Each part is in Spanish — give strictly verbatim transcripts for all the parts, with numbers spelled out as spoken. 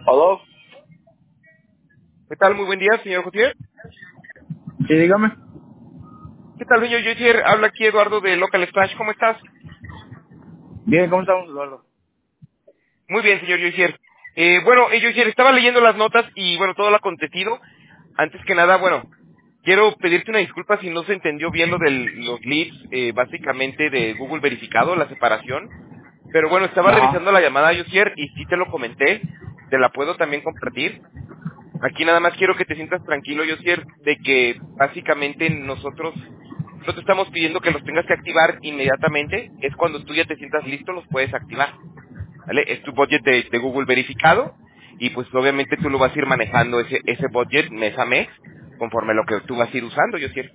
¿Aló? ¿Qué tal? Muy buen día, señor Jotier. Sí, dígame. ¿Qué tal, señor Jotier? Habla aquí Eduardo de Local Splash. ¿Cómo estás? Bien, ¿cómo estamos, Eduardo? Muy bien, señor Jotier. Eh, bueno, eh, Jotier, estaba leyendo las notas y, bueno, todo lo acontecido. Antes que nada, bueno, quiero pedirte una disculpa si no se entendió bien lo de los leads, eh, básicamente de Google verificado, la separación. Pero bueno, estaba Ajá. revisando la llamada, Jotier, y sí te lo comenté. Te la puedo también compartir. Aquí nada más quiero que te sientas tranquilo, Josier, de que básicamente nosotros no te estamos pidiendo que los tengas que activar inmediatamente, es cuando tú ya te sientas listo los puedes activar, ¿vale? Es tu budget de, de Google verificado y pues obviamente tú lo vas a ir manejando ese, ese budget mes a mes conforme lo que tú vas a ir usando, Josier.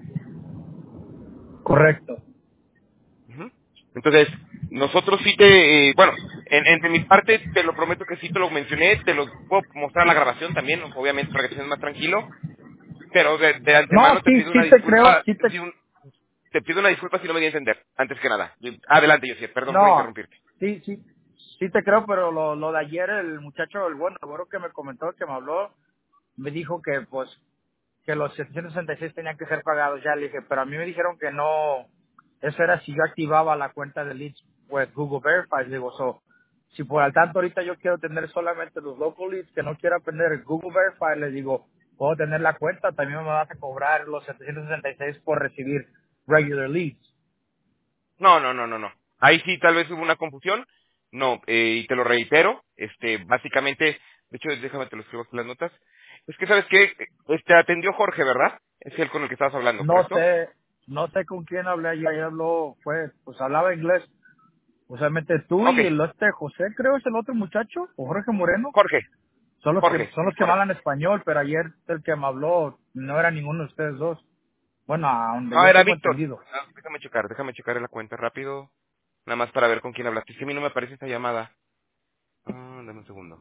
Correcto. Ujú. Entonces, nosotros sí te, eh, bueno, en, en- de mi parte te lo prometo que sí te lo mencioné, te lo puedo mostrar en la grabación también, obviamente para que te sientas más tranquilo. Pero de, de No, antemano te sí, pido una sí te creo, disculpa, sí te te... pido, un- te pido una disculpa si no me di a entender, antes que nada. Adelante, Josier, perdón por No, interrumpirte. sí, sí, sí te creo, pero lo, lo de ayer, el muchacho, el bueno, el bueno que me comentó, que me habló, me dijo que, pues, que los setecientos sesenta y seis tenían que ser pagados ya. Le dije, pero a mí me dijeron que no, eso era si yo activaba la cuenta de leads with Google Verify. Le digo, so, si por al tanto ahorita yo quiero tener solamente los local leads, que no quiero aprender Google Verify, les digo, puedo tener la cuenta, también me vas a cobrar los setecientos sesenta y seis por recibir regular leads. No, no, no, no, no. Ahí sí tal vez hubo una confusión. No, eh, y te lo reitero, este, básicamente, de hecho, déjame te lo escribo aquí en las notas. Es que, ¿sabes qué? Este, atendió Jorge, ¿verdad? Es el con el que estabas hablando, No ¿correcto? sé, no sé con quién hablé ayer, ayer habló, fue, pues hablaba inglés, usualmente tú Ok, y el este José, creo es el otro muchacho, o Jorge Moreno. Jorge, Son los que Jorge, son es los que me correcto. hablan español, pero ayer el que me habló no era ninguno de ustedes dos. Bueno, a donde Ah, yo era tengo Víctor. entendido. Ah, déjame checar, déjame checar en la cuenta rápido, nada más para ver con quién hablaste. Es que a mí no me aparece esta llamada. Ah, dame un segundo.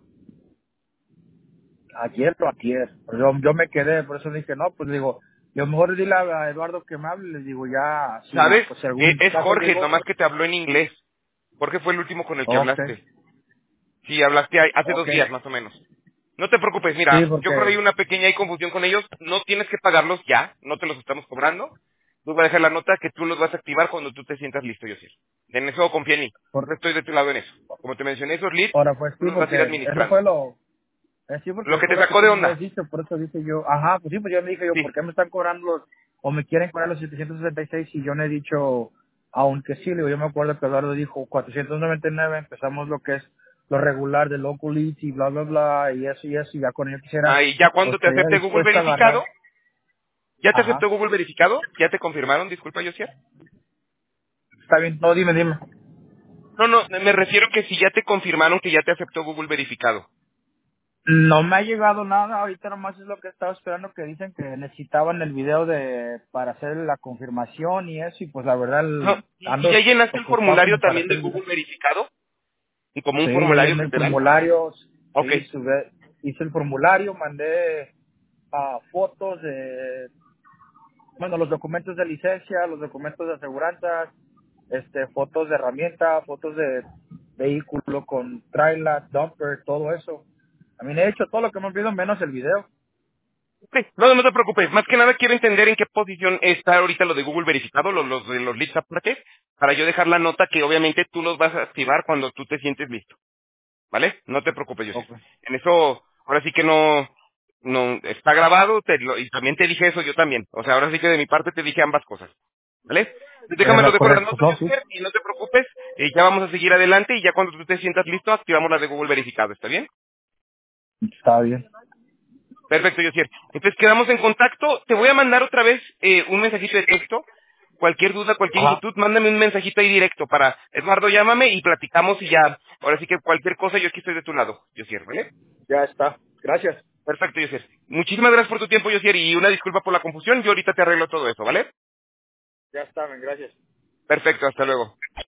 Ayer o ayer. Pero Yo, yo me quedé, por eso dije, no, pues digo, yo mejor dile a Eduardo que me hable, les digo, ya, si, ¿Sabes? pues si Eh, algún es caso Jorge, llegó, nomás pues, que te habló en inglés. Jorge fue el último con el que ok, hablaste. Sí, hablaste ahí- hace ok. dos días más o menos. No te preocupes, Sí, mira, yo creo que hay porque, una pequeña ahí confusión con ellos. No tienes que pagarlos ya, no te los estamos cobrando. Tú vas a dejar la nota que tú los vas a activar cuando tú te sientas listo, Yosir. En eso confía en mí. por, Yo estoy de tu lado en eso. Como te mencioné, esos leads, ahora pues tú sí, los vas a ir porque eso administrando. fue lo, eh, sí, porque Lo que fue te lo que sacó tú de me habías onda. dicho, por eso dije yo, ajá, pues sí, pues yo me dije yo, Sí. ¿por qué me están cobrando los, o me quieren cobrar los setecientos sesenta y seis y yo no he dicho, aunque sí, le digo, yo me acuerdo que Eduardo dijo cuatrocientos noventa y nueve, empezamos lo que es lo regular de local leads y bla, bla, bla, y eso y eso, y ya con ello quisiera, Ah, y ya pues cuando te estaría acepte Google dispuesto a verificado, agarrar, ¿ya te ajá, aceptó Google verificado? ¿Ya te confirmaron? Disculpa, Yosir. está bien, no, dime, dime. No, no, me refiero que si ya te confirmaron que ya te aceptó Google verificado. No me ha llegado nada, ahorita nomás es lo que estaba esperando, que dicen que necesitaban el video de para hacer la confirmación y eso, y pues la verdad No, el- ¿y, y ando ya llenaste el ocupado formulario como para también hacer de el video. Google verificado? ¿Y como un Sí, ya formulario llené que el te dan? formulario, Ok. sí, sube- hice el formulario, mandé ah, fotos de, bueno, los documentos de licencia, los documentos de aseguranza, este, fotos de herramienta, fotos de vehículo con trailer, dumper, todo eso. A mí he hecho todo lo que me han pedido menos el video. Ok, no, no te preocupes. Más que nada quiero entender en qué posición está ahorita lo de Google verificado, lo- los de los leads aparte, para yo dejar la nota que obviamente tú los vas a activar cuando tú te sientes listo. ¿Vale? No te preocupes, José. Ok. En eso, ahora sí que no, no, está grabado, te lo- y también te dije eso yo también. O sea, ahora sí que de mi parte te dije ambas cosas. ¿Vale? Pues Es déjame lo lo dejo en las correcto, notas, no, sí. José, y no te preocupes, eh, ya vamos a seguir adelante y ya cuando tú te sientas listo, activamos la de Google verificado, ¿está bien? Está bien. Perfecto, Josier. Entonces quedamos en contacto. Te voy a mandar otra vez eh, un mensajito de texto. Cualquier duda, cualquier Ajá. inquietud, mándame un mensajito ahí directo para Eduardo, llámame y platicamos y ya. Ahora sí que cualquier cosa yo aquí estoy de tu lado, Josier, ¿vale? Ya está. Gracias. Perfecto, Josier. Muchísimas gracias por tu tiempo, Josier, y una disculpa por la confusión. Yo ahorita te arreglo todo eso, ¿vale? Ya está, men, gracias. Perfecto, hasta luego.